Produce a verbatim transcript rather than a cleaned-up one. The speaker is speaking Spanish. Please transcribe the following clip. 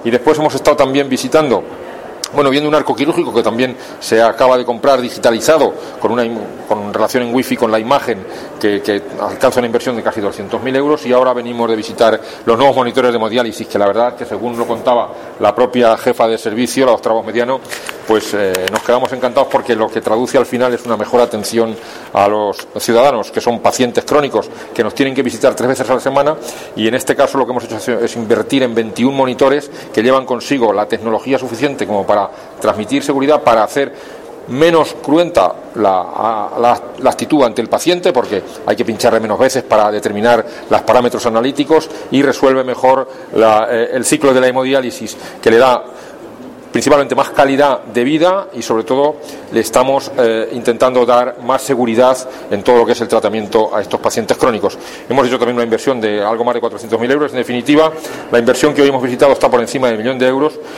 Y después hemos estado también visitando, bueno, viendo un arco quirúrgico que también se acaba de comprar digitalizado, con una con relación en wifi con la imagen, que, que alcanza una inversión de casi doscientos mil euros, y ahora venimos de visitar los nuevos monitores de hemodiálisis, que la verdad es que, según lo contaba la propia jefa de servicio, la doctora Mediano, pues eh, nos quedamos encantados, porque lo que traduce al final es una mejor atención a los ciudadanos, que son pacientes crónicos, que nos tienen que visitar tres veces a la semana, y en este caso lo que hemos hecho es invertir en veintiún monitores que llevan consigo la tecnología suficiente como para transmitir seguridad, para hacer menos cruenta la, la, la actitud ante el paciente, porque hay que pincharle menos veces para determinar los parámetros analíticos, y resuelve mejor la, eh, el ciclo de la hemodiálisis, que le da principalmente más calidad de vida, y sobre todo le estamos eh, intentando dar más seguridad en todo lo que es el tratamiento a estos pacientes crónicos. Hemos hecho también una inversión de algo más de cuatrocientos mil euros. En definitiva, la inversión que hoy hemos visitado está por encima del millón de euros,